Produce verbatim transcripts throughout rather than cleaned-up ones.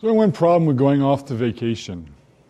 There's only one problem with going off to vacation.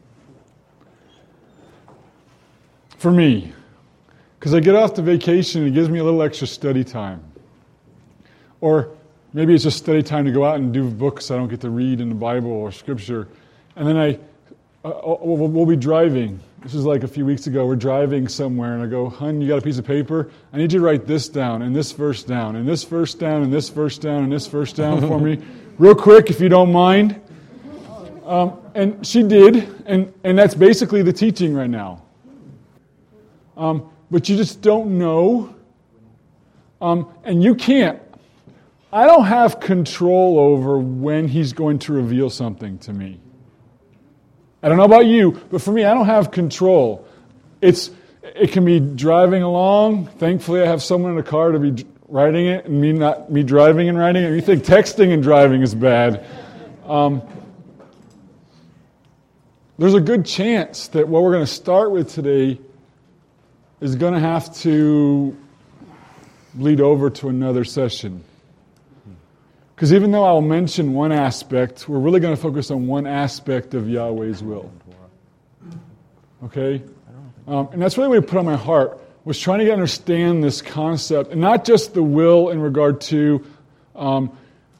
For me. Because I get off to vacation and it gives me a little extra study time. Or maybe it's just study time to go out and do books I don't get to read in the Bible or Scripture. And then I, uh, we'll, we'll be driving. This is like a few weeks ago. We're driving somewhere and I go, "Hun, you got a piece of paper? I need you to write this down and this verse down and this verse down and this verse down and this verse down for me. Real quick, if you don't mind." Um, and she did. And, and that's basically the teaching right now. Um, but you just don't know. Um, and you can't. I don't have control over when He's going to reveal something to me. I don't know about you, but for me, I don't have control. It's it can be driving along. Thankfully, I have someone in the car to be writing it, and me not me driving and writing it. You think texting and driving is bad? Um, there's a good chance that what we're going to start with today is going to have to bleed over to another session. Because even though I'll mention one aspect, we're really going to focus on one aspect of Yahweh's will. Okay? Um, and that's really what He put on my heart, was trying to understand this concept, and not just the will in regard to um,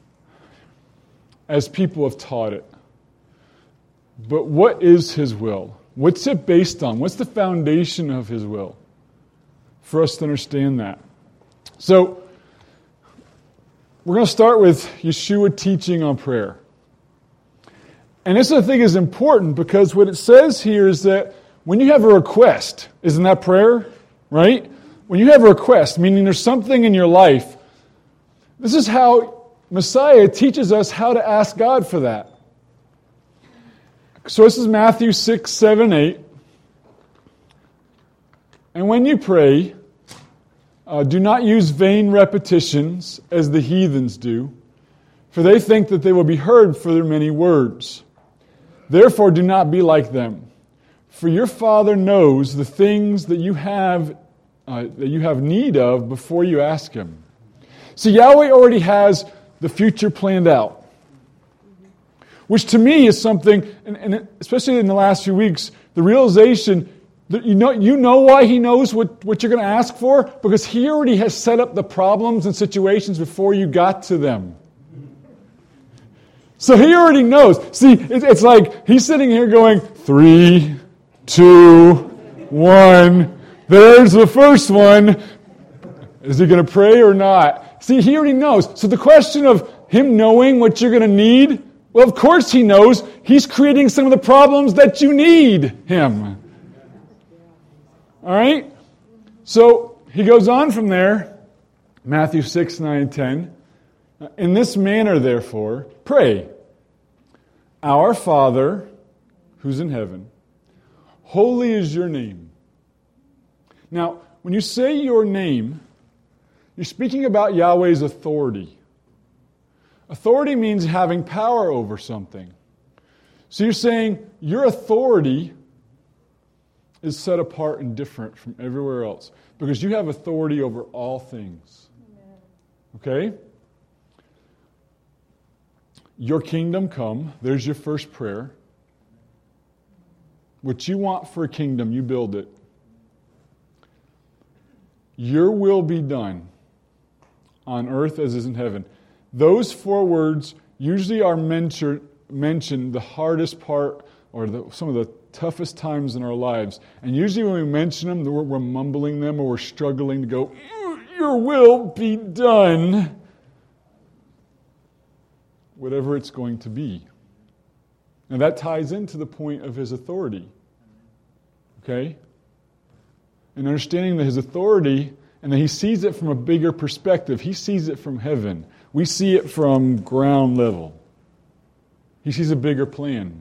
as people have taught it, but what is His will? What's it based on? What's the foundation of His will? For us to understand that. So, we're going to start with Yeshua teaching on prayer. And this, I think, is important because what it says here is that when you have a request, isn't that prayer? Right? When you have a request, meaning there's something in your life, this is how Messiah teaches us how to ask God for that. So this is Matthew six, seven, eight. And when you pray, Uh, do not use vain repetitions as the heathens do, for they think that they will be heard for their many words. Therefore do not be like them, for your Father knows the things that you have uh, that you have need of before you ask Him. See, Yahweh already has the future planned out, which to me is something, and, and especially in the last few weeks, the realization. You know, you know why He knows what, what you're going to ask for? Because He already has set up the problems and situations before you got to them. So He already knows. See, it, it's like He's sitting here going, three, two, one. There's the first one. Is He going to pray or not? See, He already knows. So the question of Him knowing what you're going to need, well, of course He knows. He's creating some of the problems that you need Him. All right? So He goes on from there, Matthew six, nine, ten. In this manner, therefore, pray. Our Father, who's in heaven, holy is your name. Now, when you say your name, you're speaking about Yahweh's authority. Authority means having power over something. So you're saying your authority is set apart and different from everywhere else because you have authority over all things. Okay? Your kingdom come. There's your first prayer. What you want for a kingdom, you build it. Your will be done on earth as is in heaven. Those four words usually are mentioned, mentioned the hardest part or the, some of the toughest times in our lives. And usually when we mention them, we're, we're mumbling them or we're struggling to go, your will be done. Whatever it's going to be. And that ties into the point of His authority. Okay? And understanding that His authority, and that He sees it from a bigger perspective. He sees it from heaven. We see it from ground level. He sees a bigger plan.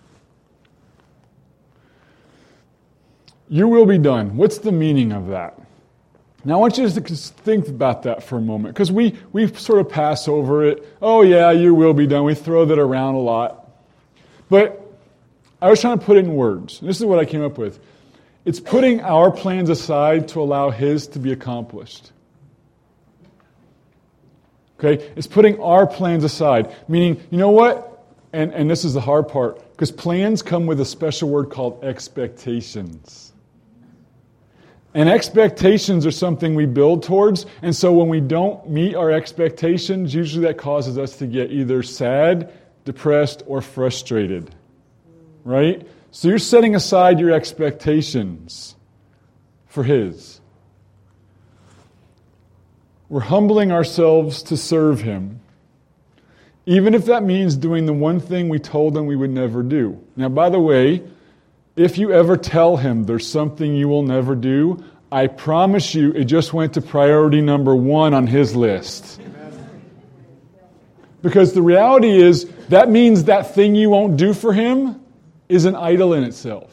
Your will be done. What's the meaning of that? Now I want you to think about that for a moment, because we, we sort of pass over it. Oh yeah, your will be done. We throw that around a lot. But I was trying to put it in words. And this is what I came up with. It's putting our plans aside to allow His to be accomplished. Okay? It's putting our plans aside. Meaning, you know what? And, and this is the hard part, because plans come with a special word called expectations. And expectations are something we build towards, and so when we don't meet our expectations, usually that causes us to get either sad, depressed, or frustrated. Right? So you're setting aside your expectations for His. We're humbling ourselves to serve Him, even if that means doing the one thing we told Him we would never do. Now, by the way, if you ever tell Him there's something you will never do, I promise you it just went to priority number one on His list. Because the reality is, that means that thing you won't do for Him is an idol in itself.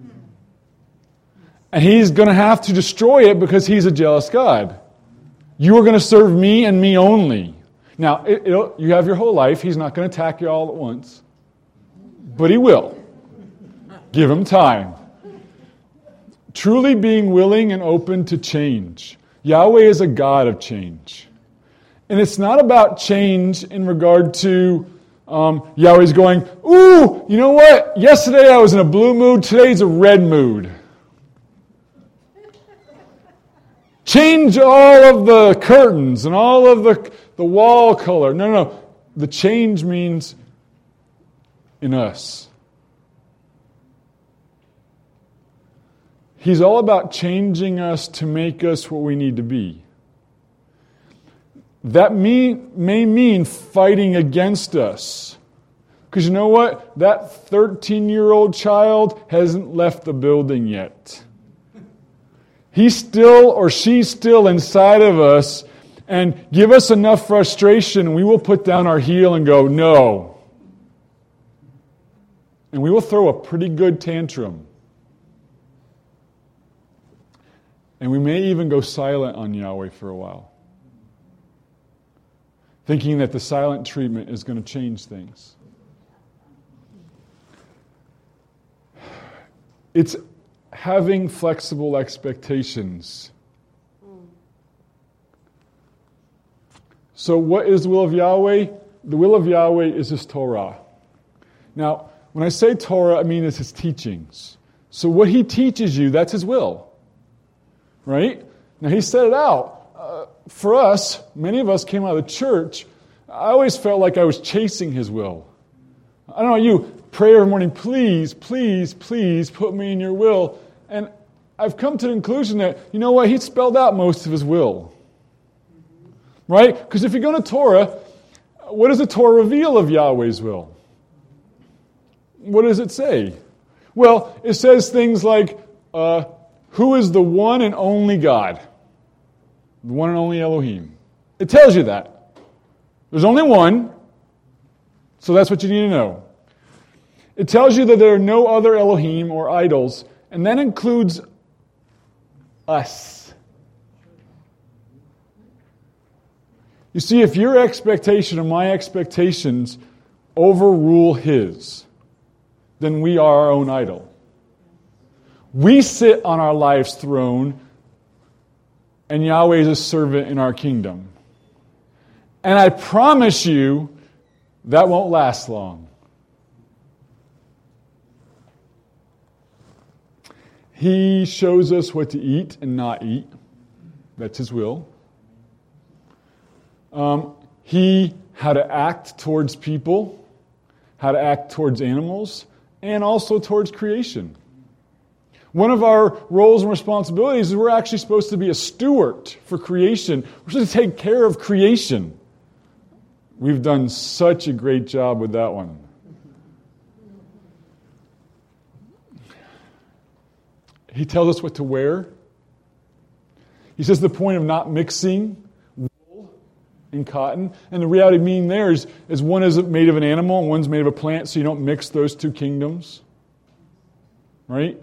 And He's going to have to destroy it because He's a jealous God. You are going to serve me and me only. Now, it, you have your whole life. He's not going to attack you all at once. But He will. Give Him time. Truly being willing and open to change. Yahweh is a God of change. And it's not about change in regard to um, Yahweh's going, ooh, you know what? Yesterday I was in a blue mood. Today's a red mood. Change all of the curtains and all of the, the wall color. No, no, no. The change means in us. He's all about changing us to make us what we need to be. That mean, may mean fighting against us. Because you know what? That thirteen-year-old child hasn't left the building yet. He's still or she's still inside of us, and give us enough frustration and we will put down our heel and go, no. And we will throw a pretty good tantrum. And we may even go silent on Yahweh for a while, thinking that the silent treatment is going to change things. It's having flexible expectations. So what is the will of Yahweh? The will of Yahweh is His Torah. Now, when I say Torah, I mean it's His teachings. So what He teaches you, that's His will. Right? Now, He set it out. Uh, for us, many of us came out of the church, I always felt like I was chasing His will. I don't know you, pray every morning, please, please, please put me in your will. And I've come to the conclusion that, you know what, He spelled out most of His will. Right? Because if you go to Torah, what does the Torah reveal of Yahweh's will? What does it say? Well, it says things like, uh, who is the one and only God? The one and only Elohim. It tells you that. There's only one, so that's what you need to know. It tells you that there are no other Elohim or idols, and that includes us. You see, if your expectation or my expectations overrule His, then we are our own idol. We sit on our life's throne, and Yahweh is a servant in our kingdom. And I promise you, that won't last long. He shows us what to eat and not eat. That's His will. Um, he, how to act towards people, how to act towards animals, and also towards creation. One of our roles and responsibilities is we're actually supposed to be a steward for creation. We're supposed to take care of creation. We've done such a great job with that one. He tells us what to wear. He says the point of not mixing wool and cotton. And the reality meaning there is, is one is made of an animal and one's made of a plant, so you don't mix those two kingdoms. Right?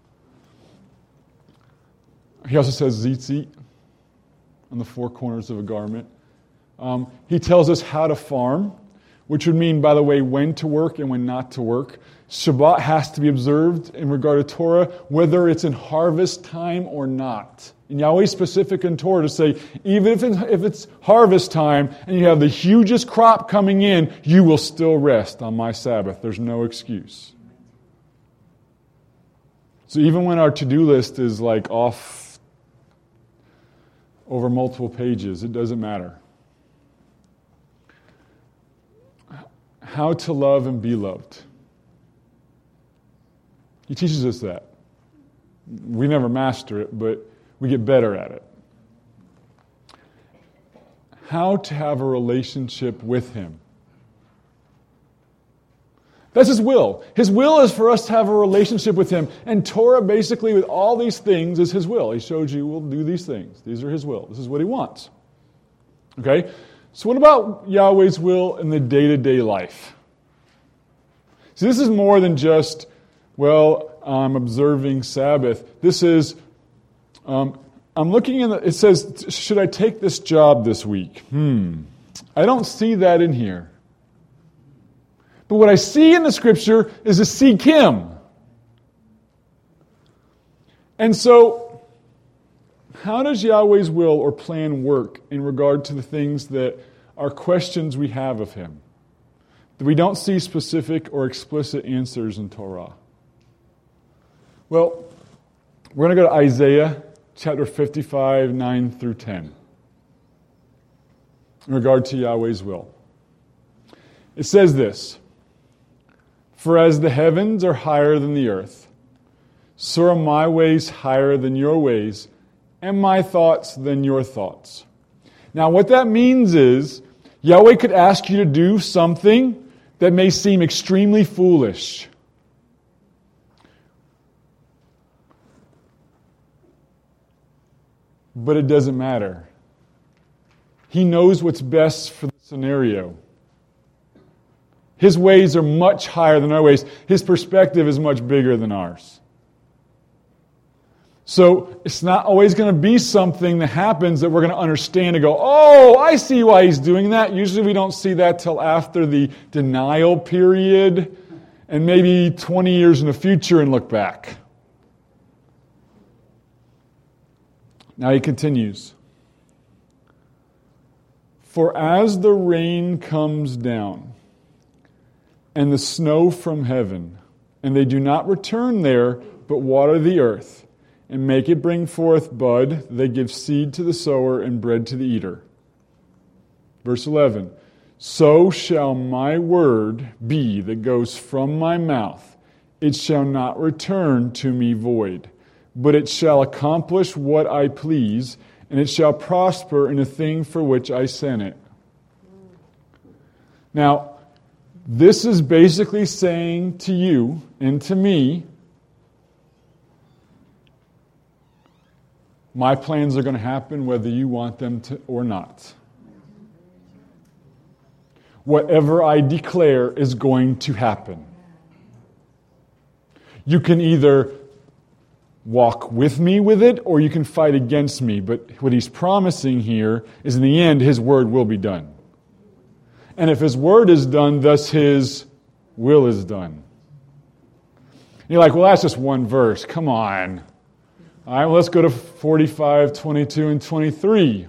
He also says tzitzit on the four corners of a garment. Um, he tells us how to farm. which would mean, by the way, when to work and when not to work. Shabbat has to be observed in regard to Torah, whether it's in harvest time or not. And Yahweh's specific in Torah to say, even if it's, if it's harvest time and you have the hugest crop coming in, you will still rest on my Sabbath. There's no excuse. So even when our to-do list is like off over multiple pages, it doesn't matter. How to love and be loved. He teaches us that. We never master it, but we get better at it. How to have a relationship with Him. That's His will. His will is for us to have a relationship with Him. And Torah, basically, with all these things, is His will. He showed you, we'll do these things. These are His will. This is what He wants. Okay? So what about Yahweh's will in the day-to-day life? See, this is more than just, well, I'm observing Sabbath. This is, um, I'm looking in the, it says, should I take this job this week? Hmm. I don't see that in here. But what I see in the Scripture is to seek Him. And so, how does Yahweh's will or plan work in regard to the things that are questions we have of Him? That we don't see specific or explicit answers in Torah. Well, we're going to go to Isaiah chapter fifty-five, nine through ten. In regard to Yahweh's will. It says this, "For as the heavens are higher than the earth, so are my ways higher than your ways, and my thoughts than your thoughts." Now what that means is, Yahweh could ask you to do something that may seem extremely foolish. But it doesn't matter. He knows what's best for the scenario. His ways are much higher than our ways. His perspective is much bigger than ours. So it's not always going to be something that happens that we're going to understand and go, oh, I see why He's doing that. Usually we don't see that till after the denial period and maybe twenty years in the future and look back. Now he continues. "For as the rain comes down and the snow from heaven, and they do not return there, but water the earth, and make it bring forth bud, they give seed to the sower and bread to the eater." Verse eleven, "So shall my word be that goes from my mouth. It shall not return to me void, but it shall accomplish what I please, and it shall prosper in the thing for which I sent it." Now, this is basically saying to you and to me, my plans are going to happen whether you want them to or not. Whatever I declare is going to happen. You can either walk with me with it, or you can fight against me. But what He's promising here is in the end, His word will be done. And if His word is done, thus His will is done. You're like, well, that's just one verse. Come on. All right, well, let's go to forty-five, twenty-two, and twenty-three.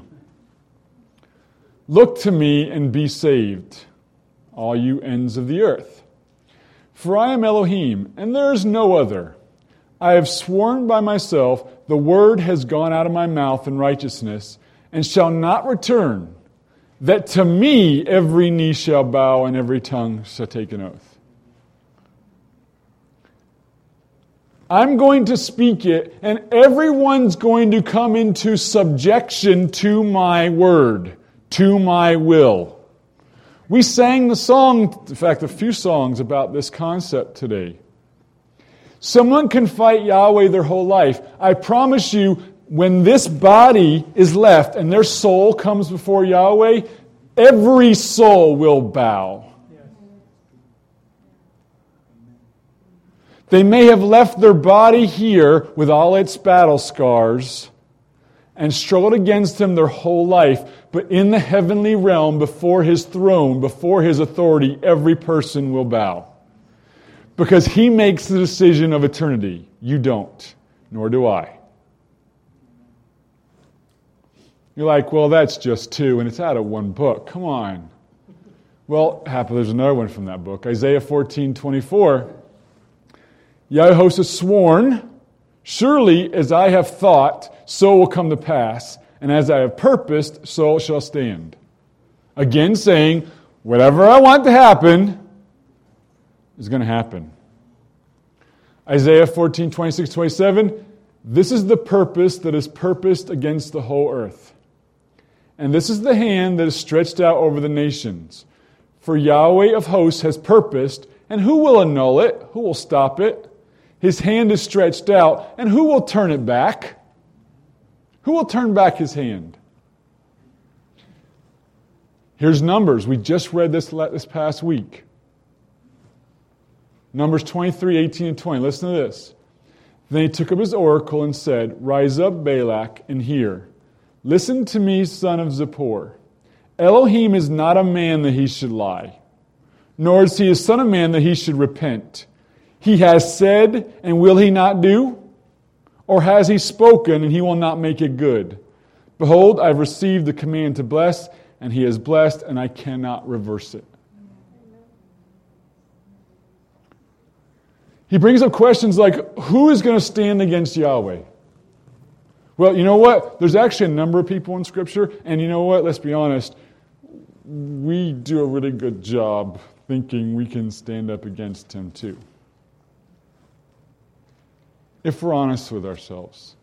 "Look to me and be saved, all you ends of the earth. For I am Elohim, and there is no other. I have sworn by myself, the word has gone out of my mouth in righteousness, and shall not return, that to me every knee shall bow and every tongue shall take an oath." I'm going to speak it, and everyone's going to come into subjection to my word, to my will. We sang the song, in fact, a few songs about this concept today. Someone can fight Yahweh their whole life. I promise you, when this body is left and their soul comes before Yahweh, every soul will bow. They may have left their body here with all its battle scars, and struggled against him their whole life. But in the heavenly realm, before his throne, before his authority, every person will bow. Because he makes the decision of eternity. You don't, nor do I. You're like, well, that's just two, and it's out of one book. Come on. Well, happily, there's another one from that book. Isaiah fourteen twenty-four. Yahweh hosts has sworn, surely as I have thought, so will come to pass, and as I have purposed, so it shall stand. Again saying, whatever I want to happen is going to happen. Isaiah fourteen twenty-six twenty-seven. This is the purpose that is purposed against the whole earth. And this is the hand that is stretched out over the nations. For Yahweh of hosts has purposed, and who will annul it? Who will stop it? His hand is stretched out, and who will turn it back? Who will turn back his hand? Here's Numbers. We just read this this past week. Numbers twenty-three, eighteen, and twenty. Listen to this. Then he took up his oracle and said, Rise up, Balak, and hear. Listen to me, son of Zippor. Elohim is not a man that he should lie, nor is he a son of man that he should repent. He has said, and will he not do? Or has he spoken, and he will not make it good? Behold, I have received the command to bless, and he has blessed, and I cannot reverse it. He brings up questions like, who is going to stand against Yahweh? Well, you know what? There's actually a number of people in Scripture, and you know what? Let's be honest. We do a really good job thinking we can stand up against him too. If we're honest with ourselves.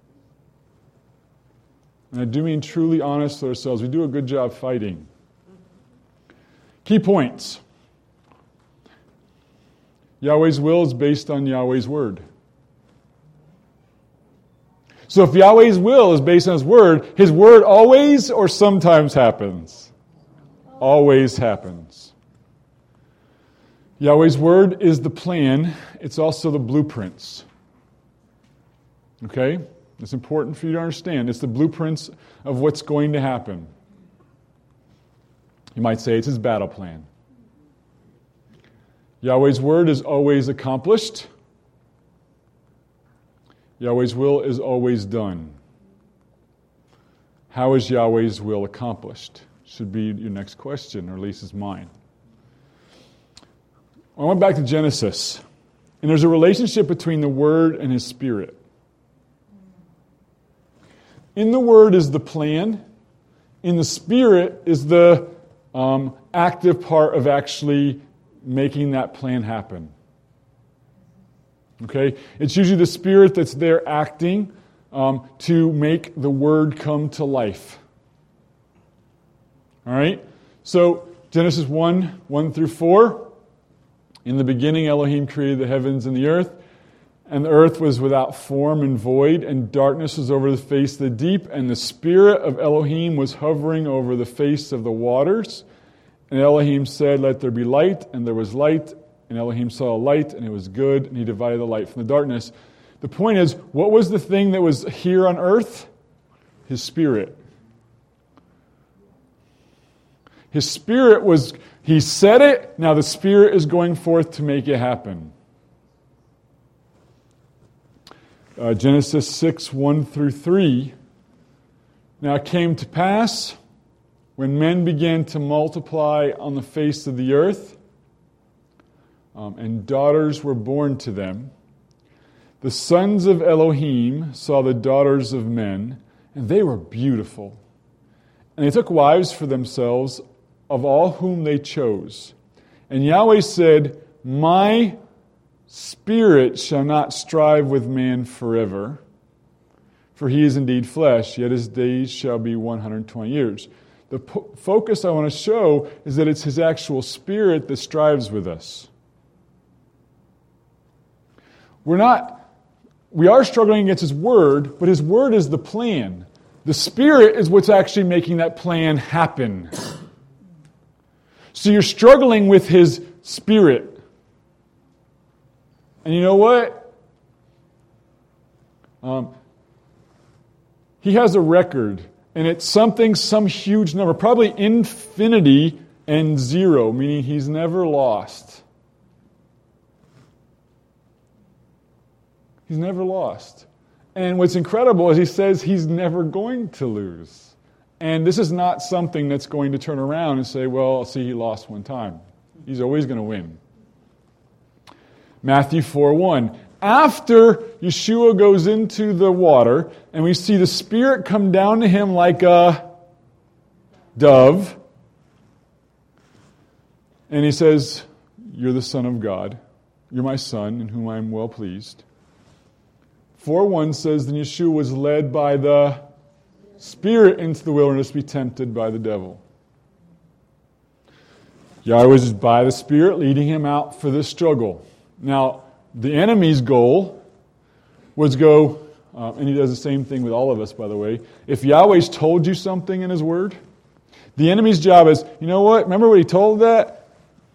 And I do mean truly honest with ourselves. We do a good job fighting. Key points. Yahweh's will is based on Yahweh's word. So if Yahweh's will is based on his word, his word always or sometimes happens. Always happens. Yahweh's word is the plan. It's also the blueprints. Okay? It's important for you to understand. It's the blueprints of what's going to happen. You might say it's his battle plan. Yahweh's word is always accomplished. Yahweh's will is always done. How is Yahweh's will accomplished? Should be your next question, or at least it's mine. I went back to Genesis, and there's a relationship between the Word and His Spirit. In the Word is the plan. In the Spirit is the um, active part of actually making that plan happen. Okay? It's usually the Spirit that's there acting um, to make the Word come to life. All right? So, Genesis one, one through four. In the beginning, Elohim created the heavens and the earth. And the earth was without form and void, and darkness was over the face of the deep, and the Spirit of Elohim was hovering over the face of the waters. And Elohim said, Let there be light, and there was light. And Elohim saw a light, and it was good, and he divided the light from the darkness. The point is, what was the thing that was here on earth? His Spirit. His Spirit was, he said it, now the Spirit is going forth to make it happen. Uh, Genesis six, one through three. Now it came to pass, when men began to multiply on the face of the earth, um, and daughters were born to them, the sons of Elohim saw the daughters of men, and they were beautiful. And they took wives for themselves of all whom they chose. And Yahweh said, My Spirit shall not strive with man forever, for he is indeed flesh, yet his days shall be one hundred twenty years. The po- focus I want to show is that it's his actual Spirit that strives with us. We're not, we are struggling against his word, but his word is the plan. The Spirit is what's actually making that plan happen. So you're struggling with his Spirit. And you know what? Um, he has a record, and it's something, some huge number, probably infinity and zero, meaning he's never lost. He's never lost. And what's incredible is he says he's never going to lose. And this is not something that's going to turn around and say, well, see, he lost one time. He's always going to win. Matthew four one. After Yeshua goes into the water, and we see the Spirit come down to him like a dove, and he says, you're the Son of God. You're my Son, in whom I am well pleased. four one says, then Yeshua was led by the Spirit into the wilderness to be tempted by the devil. Yahweh was by the Spirit leading him out for this struggle. Now, the enemy's goal was go, uh, and he does the same thing with all of us, by the way. If Yahweh's told you something in his word, the enemy's job is, you know what? Remember what he told that?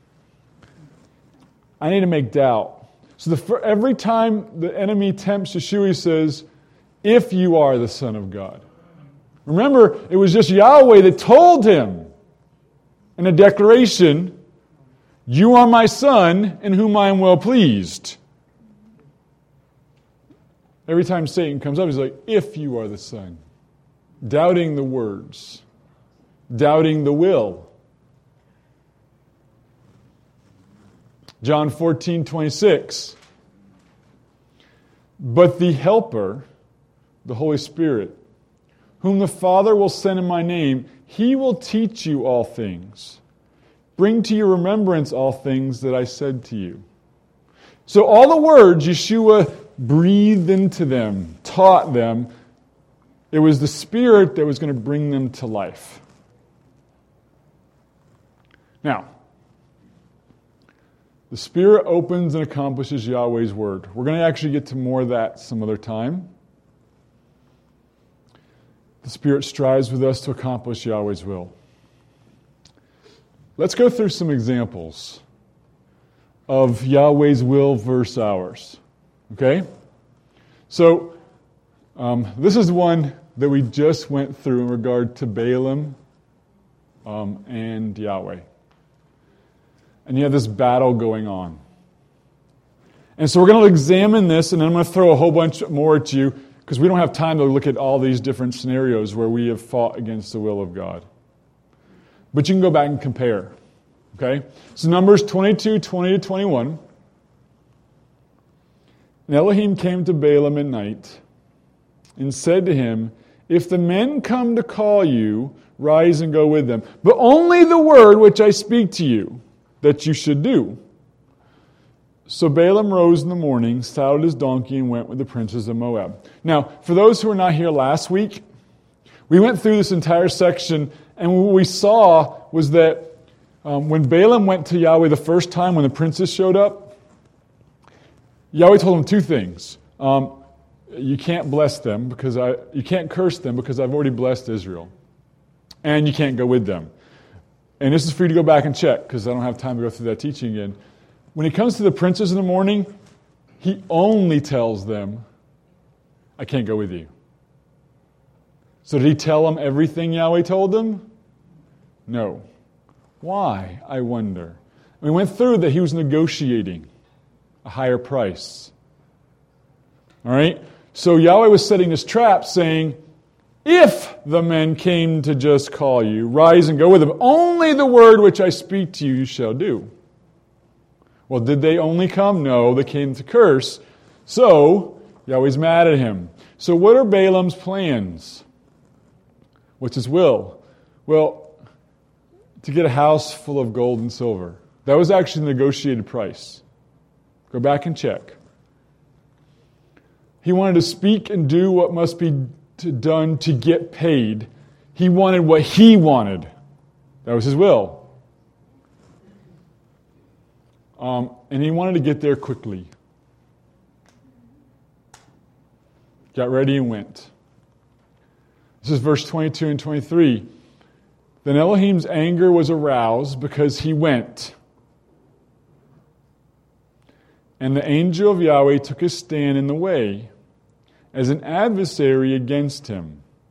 I need to make doubt. So the, every time the enemy tempts Yeshua, he says, if you are the Son of God. Remember, it was just Yahweh that told him in a declaration, you are my Son, in whom I am well pleased. Every time Satan comes up, he's like, if you are the Son. Doubting the words. Doubting the will. John fourteen twenty-six. But the Helper, the Holy Spirit, whom the Father will send in my name, he will teach you all things. Bring to your remembrance all things that I said to you. So all the words Yeshua breathed into them, taught them, it was the Spirit that was going to bring them to life. Now, the Spirit opens and accomplishes Yahweh's word. We're going to actually get to more of that some other time. The Spirit strives with us to accomplish Yahweh's will. Let's go through some examples of Yahweh's will versus ours. Okay? So, um, this is one that we just went through in regard to Balaam um, and Yahweh. And you have this battle going on. And so we're going to examine this, and then I'm going to throw a whole bunch more at you, because we don't have time to look at all these different scenarios where we have fought against the will of God. But you can go back and compare. Okay? So Numbers twenty-two, twenty to twenty-one. And Elohim came to Balaam at night and said to him, if the men come to call you, rise and go with them. But only the word which I speak to you, that you should do. So Balaam rose in the morning, saddled his donkey, and went with the princes of Moab. Now, for those who were not here last week, we went through this entire section, and what we saw was that um, when Balaam went to Yahweh the first time, when the princes showed up, Yahweh told him two things. Um, you can't bless them, because I, you can't curse them, because I've already blessed Israel. And you can't go with them. And this is for you to go back and check, because I don't have time to go through that teaching again. When he comes to the princes in the morning, he only tells them, I can't go with you. So did he tell them everything Yahweh told them? No. Why, I wonder? We went through that he was negotiating a higher price. All right? So Yahweh was setting this trap saying, if the men came to just call you, rise and go with them. Only the word which I speak to you, you shall do. Well, did they only come? No, they came to curse. So, Yahweh's mad at him. So what are Balaam's plans? What's his will? Well, to get a house full of gold and silver. That was actually the negotiated price. Go back and check. He wanted to speak and do what must be done to get paid. He wanted what he wanted. That was his will. Um, and he wanted to get there quickly. Got ready and went. This is verse twenty-two and twenty-three. Then Elohim's anger was aroused because he went. And the angel of Yahweh took his stand in the way as an adversary against him.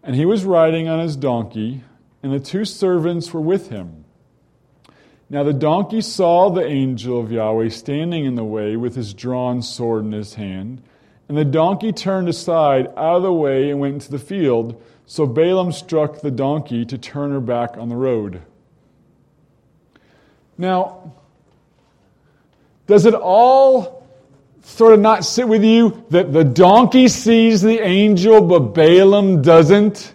And he was riding on his donkey, and the two servants were with him. Now the donkey saw the angel of Yahweh standing in the way with his drawn sword in his hand. And the donkey turned aside out of the way and went into the field. So Balaam struck the donkey to turn her back on the road. Now, does it all sort of not sit with you that the donkey sees the angel but Balaam doesn't?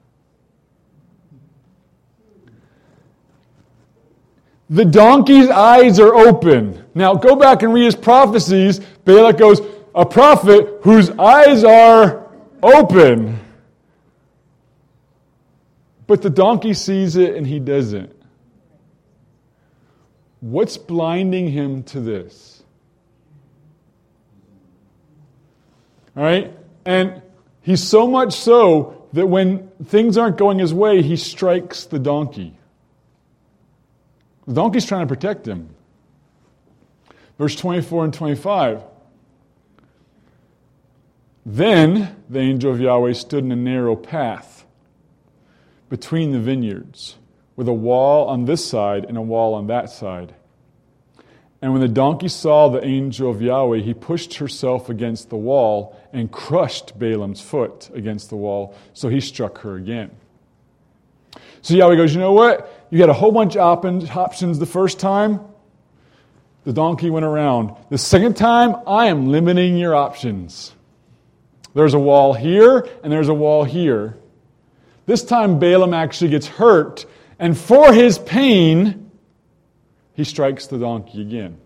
The donkey's eyes are open. Now, go back and read his prophecies. Balak goes, a prophet whose eyes are open. But the donkey sees it and he doesn't. What's blinding him to this? All right? And he's so much so that when things aren't going his way, he strikes the donkey. The donkey's trying to protect him. Verse twenty-four and twenty-five. Then the angel of Yahweh stood in a narrow path between the vineyards, with a wall on this side and a wall on that side. And when the donkey saw the angel of Yahweh, he pushed herself against the wall and crushed Balaam's foot against the wall, so he struck her again. So Yahweh goes, you know what? You had a whole bunch of options the first time. The donkey went around. The second time, I am limiting your options. There's a wall here, and there's a wall here. This time, Balaam actually gets hurt, and for his pain, he strikes the donkey again.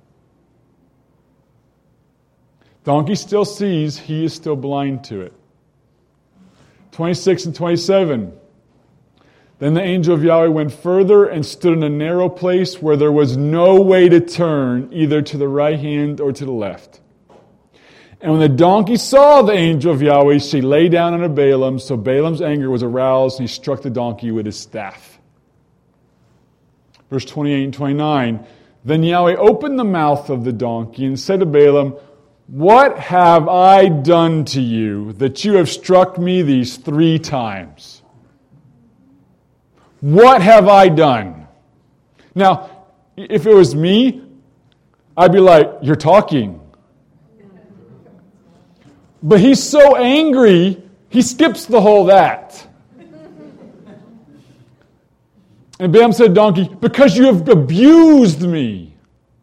Donkey still sees, he is still blind to it. twenty-six and twenty-seven. Then the angel of Yahweh went further and stood in a narrow place where there was no way to turn, either to the right hand or to the left. And when the donkey saw the angel of Yahweh, she lay down under Balaam, so Balaam's anger was aroused, and he struck the donkey with his staff. Verse twenty-eight and twenty-nine. Then Yahweh opened the mouth of the donkey and said to Balaam, what have I done to you that you have struck me these three times? What have I done? Now, if it was me, I'd be like, you're talking. But he's so angry, he skips the whole that. And Balaam said, donkey, because you have abused me.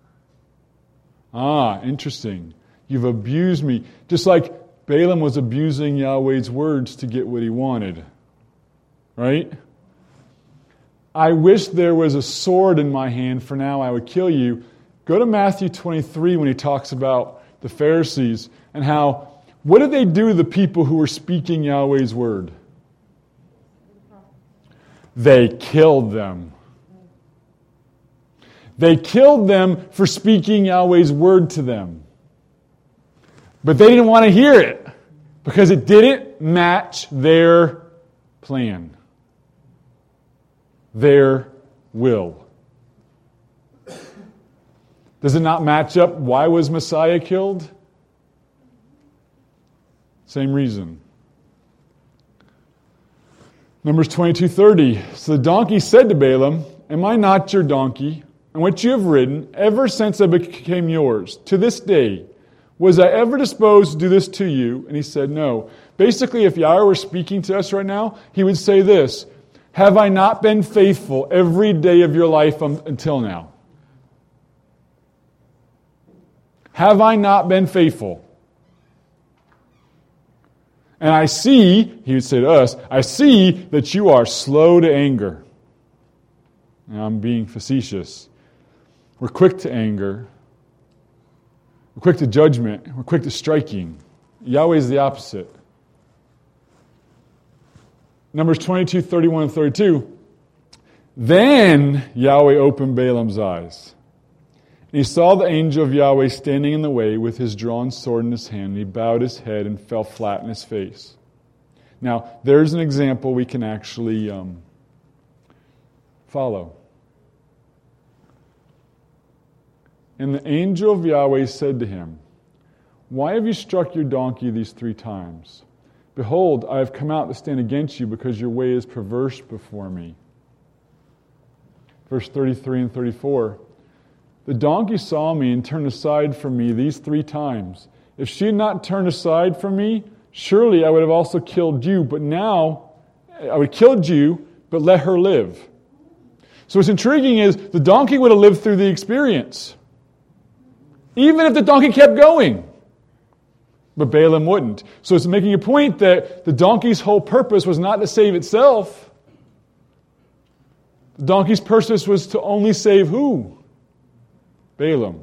Ah, interesting. You've abused me. Just like Balaam was abusing Yahweh's words to get what he wanted. Right? I wish there was a sword in my hand, for now I would kill you. Go to Matthew twenty-three when he talks about the Pharisees and how, what did they do to the people who were speaking Yahweh's word? They killed them. They killed them for speaking Yahweh's word to them. But they didn't want to hear it because it didn't match their plan, their will. Does it not match up? Why was Messiah killed? Same reason. Numbers twenty-two thirty. So the donkey said to Balaam, am I not your donkey, and what you have ridden, ever since I became yours, to this day? Was I ever disposed to do this to you? And he said, no. Basically, if Yahweh were speaking to us right now, he would say this, have I not been faithful every day of your life until now? Have I not been faithful? And I see, he would say to us, I see that you are slow to anger. Now, I'm being facetious. We're quick to anger. We're quick to judgment. We're quick to striking. Yahweh is the opposite. Numbers twenty-two, thirty-one, and thirty-two. Then Yahweh opened Balaam's eyes. And he saw the angel of Yahweh standing in the way with his drawn sword in his hand. And he bowed his head and fell flat in his face. Now, there's an example we can actually um, follow. And the angel of Yahweh said to him, why have you struck your donkey these three times? Behold, I have come out to stand against you because your way is perverse before me. Verse thirty-three and thirty-four. The donkey saw me and turned aside from me these three times. If she had not turned aside from me, surely I would have also killed you. But now, I would have killed you, but let her live. So what's intriguing is the donkey would have lived through the experience, even if the donkey kept going. But Balaam wouldn't. So it's making a point that the donkey's whole purpose was not to save itself. The donkey's purpose was to only save who? Balaam.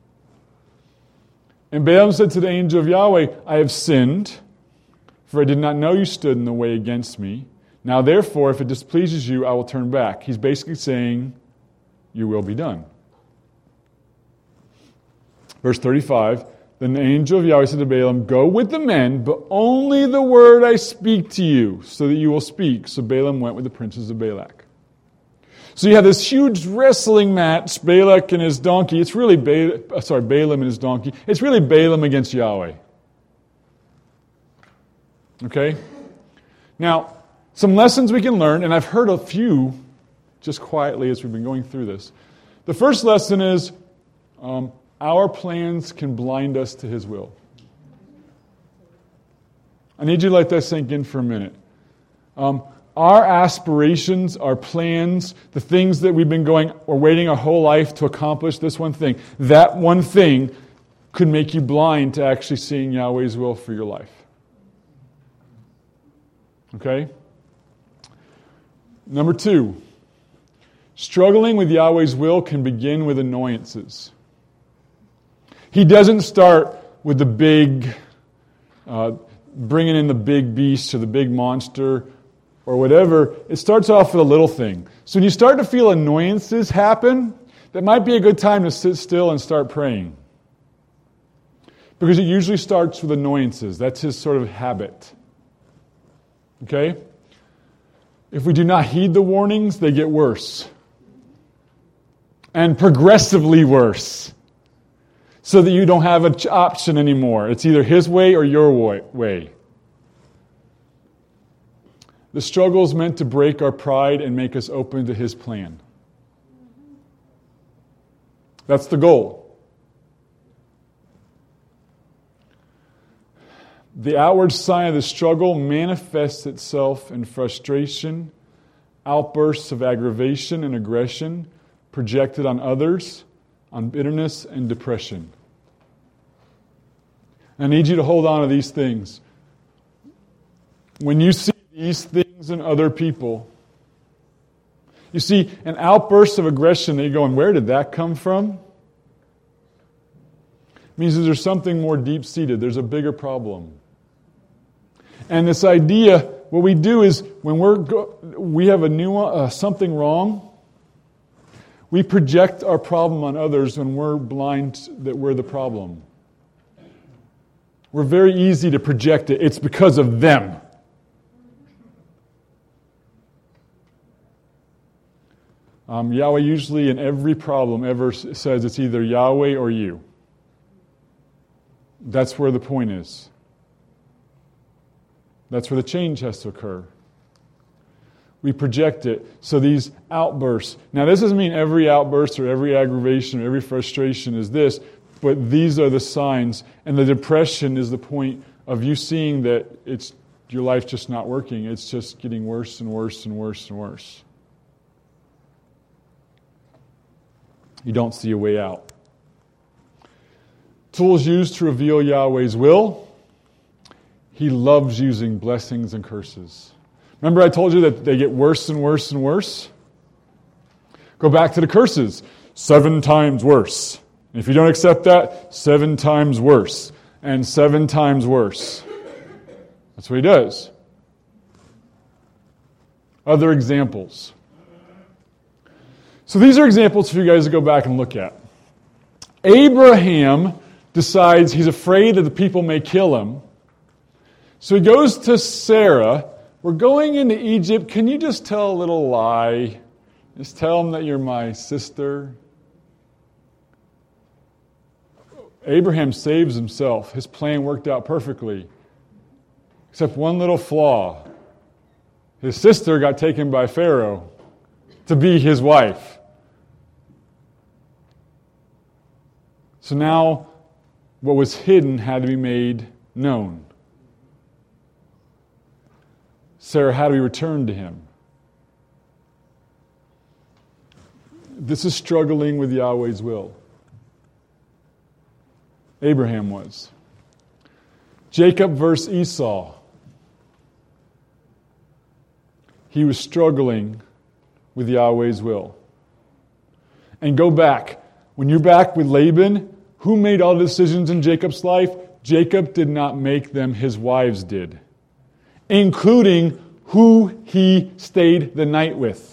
And Balaam said to the angel of Yahweh, I have sinned, for I did not know you stood in the way against me. Now therefore, if it displeases you, I will turn back. He's basically saying, your will be done. Verse thirty-five, then the angel of Yahweh said to Balaam, go with the men, but only the word I speak to you, so that you will speak. So Balaam went with the princes of Balak. So you have this huge wrestling match, Balak and his donkey. It's really, ba- sorry, Balaam and his donkey. It's really Balaam against Yahweh. Okay? Now, some lessons we can learn, and I've heard a few just quietly as we've been going through this. The first lesson is um, our plans can blind us to His will. I need you to let that sink in for a minute. Um, our aspirations, our plans, the things that we've been going or waiting our whole life to accomplish this one thing, that one thing could make you blind to actually seeing Yahweh's will for your life. Okay? Number two, struggling with Yahweh's will can begin with annoyances. He doesn't start with the big, uh, bringing in the big beast or the big monster or whatever. It starts off with a little thing. So when you start to feel annoyances happen, that might be a good time to sit still and start praying. Because it usually starts with annoyances. That's his sort of habit. Okay? If we do not heed the warnings, they get worse. And progressively worse. So that you don't have an option anymore. It's either his way or your way. The struggle is meant to break our pride and make us open to his plan. That's the goal. The outward sign of the struggle manifests itself in frustration, outbursts of aggravation and aggression projected on others, on bitterness and depression. I need you to hold on to these things. When you see these things in other people, you see an outburst of aggression that you're going, where did that come from? It means that there's something more deep-seated. There's a bigger problem. And this idea, what we do is when we're go- we have a new uh, something wrong, we project our problem on others when we're blind that we're the problem. We're very easy to project it. It's because of them. Um, Yahweh usually in every problem ever says it's either Yahweh or you. That's where the point is. That's where the change has to occur. We project it. So these outbursts. Now this doesn't mean every outburst or every aggravation or every frustration is this, but these are the signs. And the depression is the point of you seeing that it's your life's just not working. It's just getting worse and worse and worse and worse. You don't see a way out. Tools used to reveal Yahweh's will. He loves using blessings and curses. Remember I told you that they get worse and worse and worse? Go back to the curses. Seven times worse. And if you don't accept that, seven times worse. And seven times worse. That's what he does. Other examples. So these are examples for you guys to go back and look at. Abraham decides he's afraid that the people may kill him. So he goes to Sarah. We're going into Egypt. Can you just tell a little lie? Just tell them that you're my sister. Abraham saves himself. His plan worked out perfectly. except one little flaw. His sister got taken by Pharaoh to be his wife. So now what was hidden had to be made known. Sarah had to be returned to him. This is struggling with Yahweh's will. Abraham was. Jacob versus Esau. He was struggling with Yahweh's will. And go back. When you're back with Laban, who made all the decisions in Jacob's life? Jacob did not make them, his wives did. Including who he stayed the night with.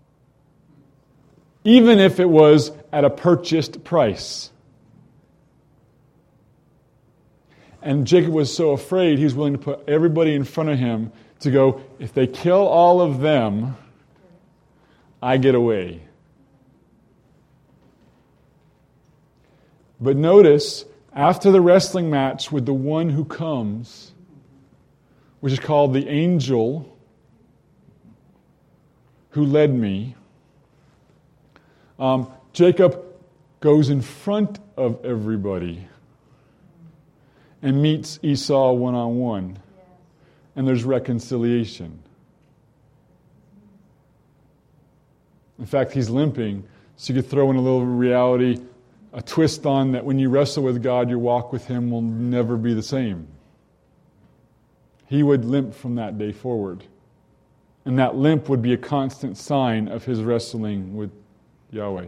Even if it was at a purchased price. And Jacob was so afraid, he was willing to put everybody in front of him to go, if they kill all of them, I get away. But notice, after the wrestling match with the one who comes, which is called the angel who led me, um, Jacob goes in front of everybody and meets Esau one-on-one. And there's reconciliation. In fact, he's limping, so you could throw in a little reality, a twist on that when you wrestle with God, your walk with Him will never be the same. He would limp from that day forward. And that limp would be a constant sign of his wrestling with Yahweh.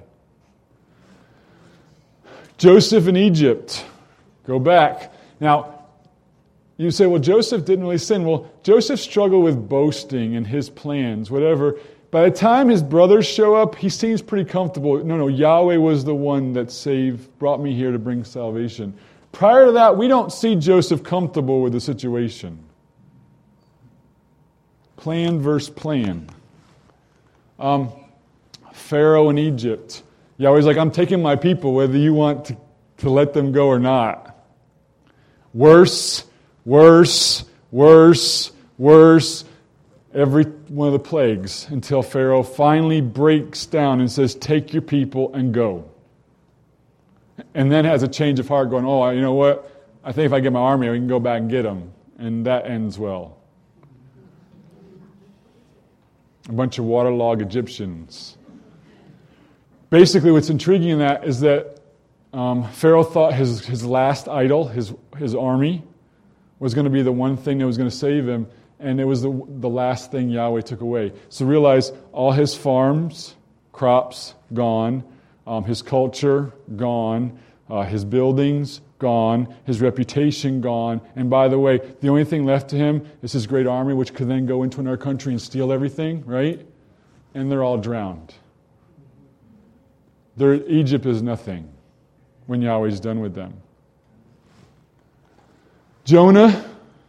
Joseph in Egypt. Go back. Now, you say, well, Joseph didn't really sin. Well, Joseph struggled with boasting and his plans, whatever. By the time his brothers show up, he seems pretty comfortable. No, no, Yahweh was the one that saved, brought me here to bring salvation. Prior to that, we don't see Joseph comfortable with the situation. Plan versus plan. Um, Pharaoh in Egypt. Yahweh's like, I'm taking my people, whether you want to, to let them go or not. Worse, worse, worse, worse. Every one of the plagues until Pharaoh finally breaks down and says, take your people and go. And then has a change of heart going, oh, you know what? I think if I get my army, we can go back and get them. And that ends well. A bunch of waterlogged Egyptians. Basically, what's intriguing in that is that um, Pharaoh thought his, his last idol, his, his army, was going to be the one thing that was going to save him. And it was the, the last thing Yahweh took away. So realize all his farms, crops, gone. Um, his culture, gone. Uh, his buildings, gone. His reputation, gone. And by the way, the only thing left to him is his great army, which could then go into another country and steal everything, right? And they're all drowned. Their, Egypt is nothing when Yahweh's done with them. Jonah,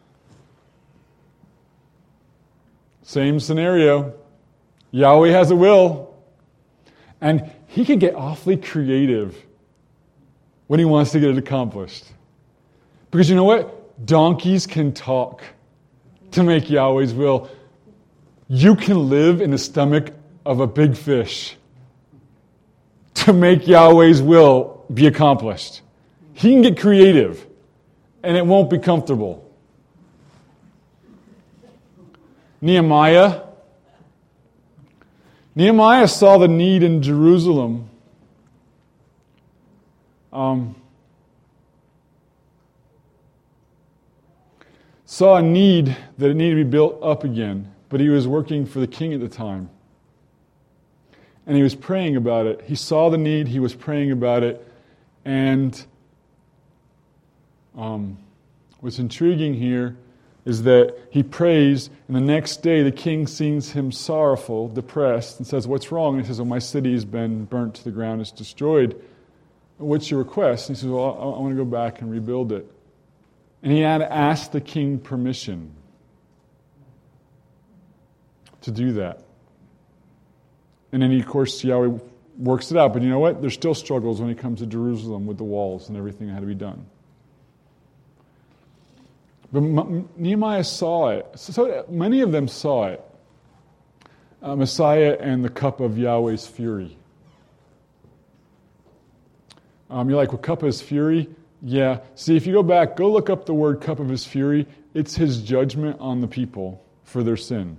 same scenario. Yahweh has a will. And he can get awfully creative when he wants to get it accomplished. Because you know what? Donkeys can talk to make Yahweh's will. You can live in the stomach of a big fish to make Yahweh's will be accomplished. He can get creative, and it won't be comfortable. Nehemiah. Nehemiah saw the need in Jerusalem. Um, saw a need that it needed to be built up again, but he was working for the king at the time. And he was praying about it. He saw the need, he was praying about it, and um, what's intriguing here is that he prays, and the next day the king sees him sorrowful, depressed, and says, what's wrong? And he says, well, my city has been burnt to the ground, it's destroyed. What's your request? And he says, well, I, I want to go back and rebuild it. And he had to ask the king permission to do that. And then, he, of course, Yahweh works it out. But you know what? There's still struggles when it comes to Jerusalem with the walls and everything that had to be done. But Nehemiah saw it. So many of them saw it. Uh, Messiah and the cup of Yahweh's fury. Um, you're like, well, cup of his fury? Yeah. See, if you go back, go look up the word cup of his fury. It's his judgment on the people for their sin.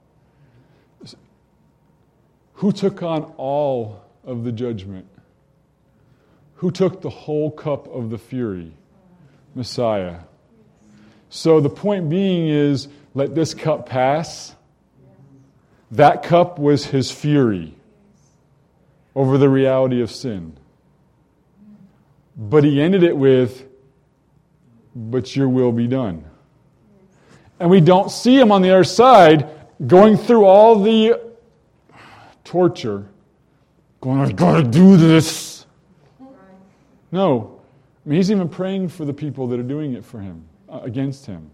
Who took on all of the judgment? Who took the whole cup of the fury? Messiah. So the point being is, let this cup pass. That cup was his fury over the reality of sin. But he ended it with, but your will be done. And we don't see him on the other side going through all the torture, going, I've got to do this. No. I mean, he's even praying for the people that are doing it for him, uh, against him.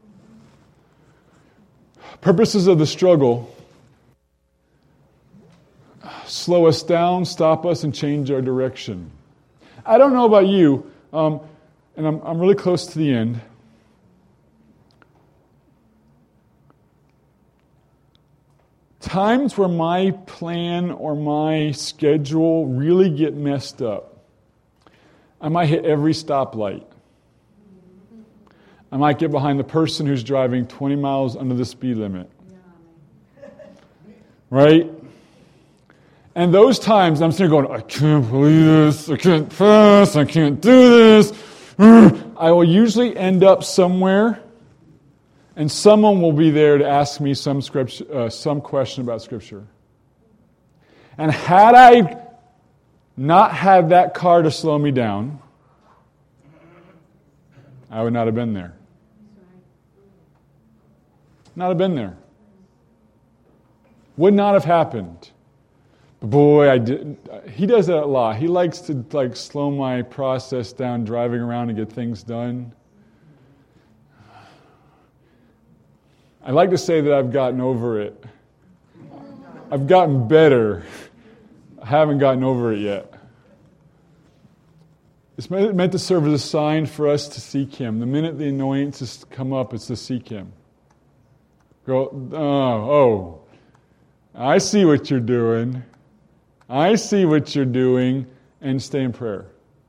Purposes of the struggle slow us down, stop us, and change our direction. I don't know about you, um, and I'm, I'm really close to the end. Times where my plan or my schedule really get messed up. I might hit every stoplight. I might get behind the person who's driving twenty miles under the speed limit. Right? And those times I'm sitting there going, I can't believe this, I can't pass, I can't do this. I will usually end up somewhere, and someone will be there to ask me some scripture, uh, some question about Scripture. And had I not had that car to slow me down, I would not have been there. Not have been there. Would not have happened. Boy, I did. He does that a lot. He likes to like slow my process down, driving around and get things done. I like to say that I've gotten over it. I've gotten better. I haven't gotten over it yet. It's meant to serve as a sign for us to seek Him. The minute the annoyances come up, it's to seek Him. Go, oh, oh, I see what you're doing. I see what you're doing, and stay in prayer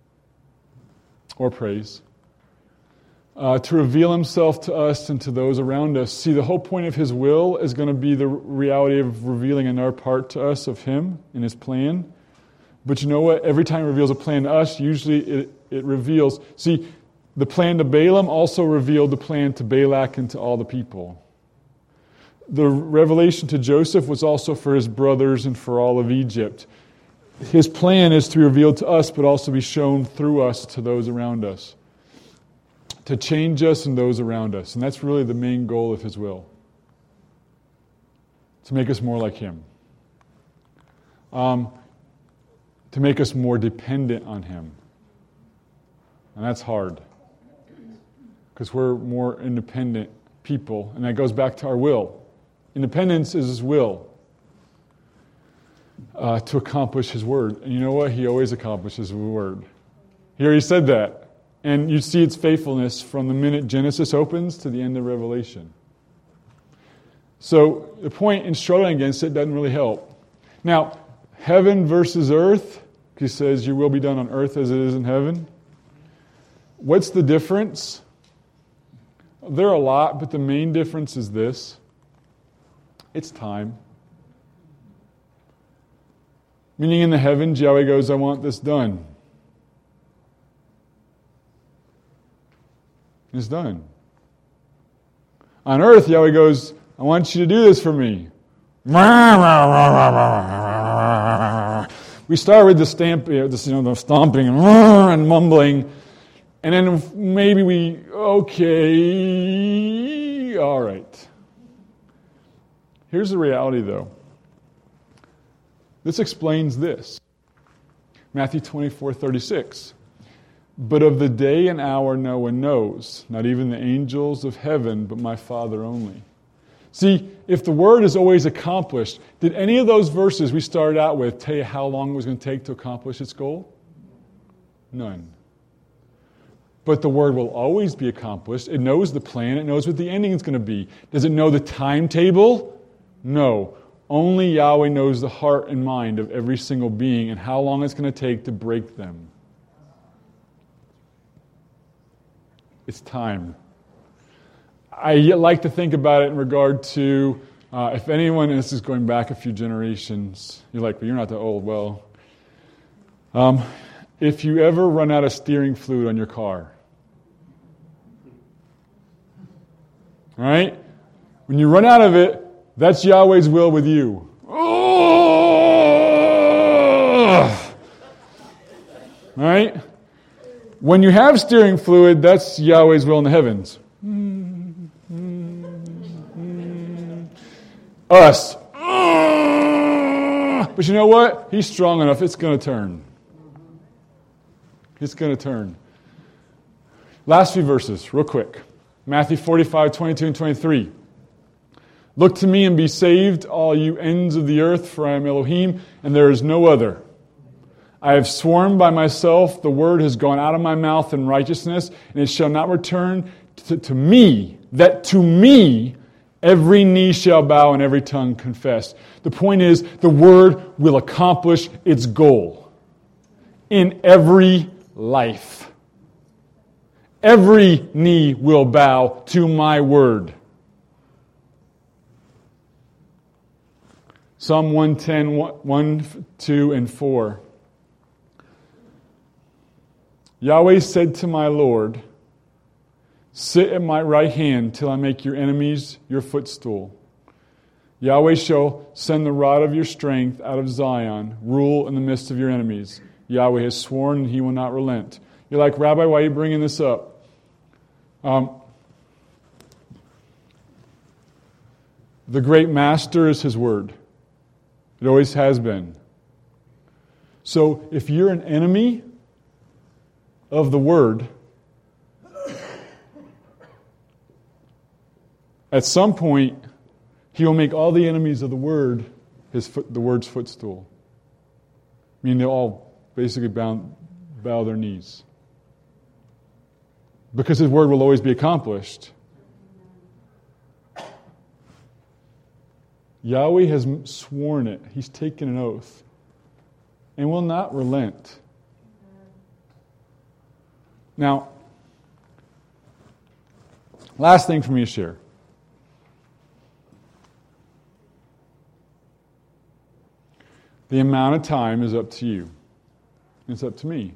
or praise. Uh, to reveal Himself to us and to those around us. See, the whole point of His will is going to be the reality of revealing in our part to us of Him and His plan. But you know what? Every time He reveals a plan to us, usually it, it reveals. See, the plan to Balaam also revealed the plan to Balak and to all the people. The revelation to Joseph was also for his brothers and for all of Egypt. His plan is to be revealed to us, but also be shown through us to those around us. To change us and those around us. And that's really the main goal of His will. To make us more like Him. Um, to make us more dependent on Him. And that's hard. Because we're more independent people. And that goes back to our will. Independence is His will uh, to accomplish His word. And you know what? He always accomplishes His word. He already said that. And you see its faithfulness from the minute Genesis opens to the end of Revelation. So the point in struggling against it doesn't really help. Now, heaven versus earth, He says, your will be done on earth as it is in heaven. What's the difference? There are a lot, but the main difference is this. It's time. Meaning in the heavens, Yahweh goes, I want this done. It's done. On earth, Yahweh goes, I want you to do this for me. We start with the stamp, this, you know, the stomping and mumbling, and then maybe we, okay, all right. Here's the reality, though. This explains this. Matthew twenty-four thirty-six. But of the day and hour no one knows, not even the angels of heaven, but my Father only. See, if the word is always accomplished, did any of those verses we started out with tell you how long it was going to take to accomplish its goal? None. But the word will always be accomplished. It knows the plan. It knows what the ending is going to be. Does it know the timetable? No. Only Yahweh knows the heart and mind of every single being and how long it's going to take to break them. It's time. I like to think about it in regard to, uh, if anyone, and this is going back a few generations, you're like, well, you're not that old. Well, um, if you ever run out of steering fluid on your car, right? When you run out of it, that's Yahweh's will with you. Oh! Right? When you have steering fluid, that's Yahweh's will in the heavens. Us. But you know what? He's strong enough. It's going to turn. It's going to turn. Last few verses, real quick. Matthew forty-five, twenty-two and twenty-three. Look to me and be saved, all you ends of the earth, for I am Elohim, and there is no other. I have sworn by myself, the word has gone out of my mouth in righteousness, and it shall not return to, to me, that to me every knee shall bow and every tongue confess. The point is, the word will accomplish its goal in every life. Every knee will bow to my word. Psalm one ten, one, two, and four. Yahweh said to my Lord, sit at my right hand till I make your enemies your footstool. Yahweh shall send the rod of your strength out of Zion, rule in the midst of your enemies. Yahweh has sworn and he will not relent. You're like, Rabbi, why are you bringing this up? Um, the great master is his word. It always has been. So if you're an enemy of the word, at some point, he will make all the enemies of the word his foot, the word's footstool. I mean, they'll all basically bow, bow their knees. Because his word will always be accomplished. Yahweh has sworn it. He's taken an oath. And will not relent. Now, last thing for me to share. The amount of time is up to you. It's up to me.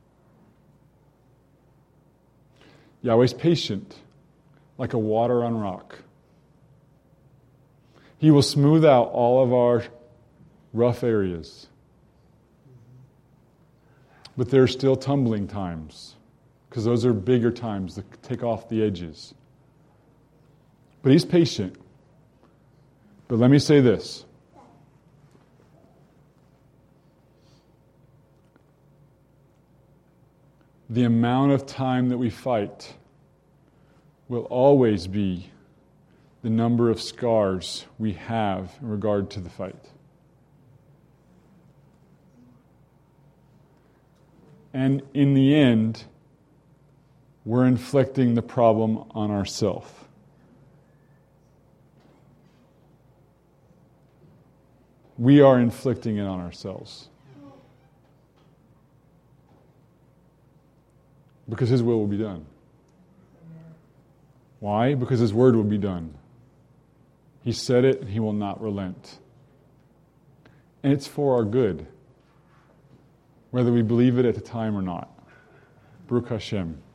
Yahweh's patient, like a water on rock. He will smooth out all of our rough areas. But there are still tumbling times, because those are bigger times that take off the edges. But he's patient. But let me say this. The amount of time that we fight will always be the number of scars we have in regard to the fight. And in the end, we're inflicting the problem on ourselves. We are inflicting it on ourselves. Because his will will be done. Why? Because his word will be done. He said it, and he will not relent. And it's for our good, whether we believe it at the time or not. Baruch Hashem.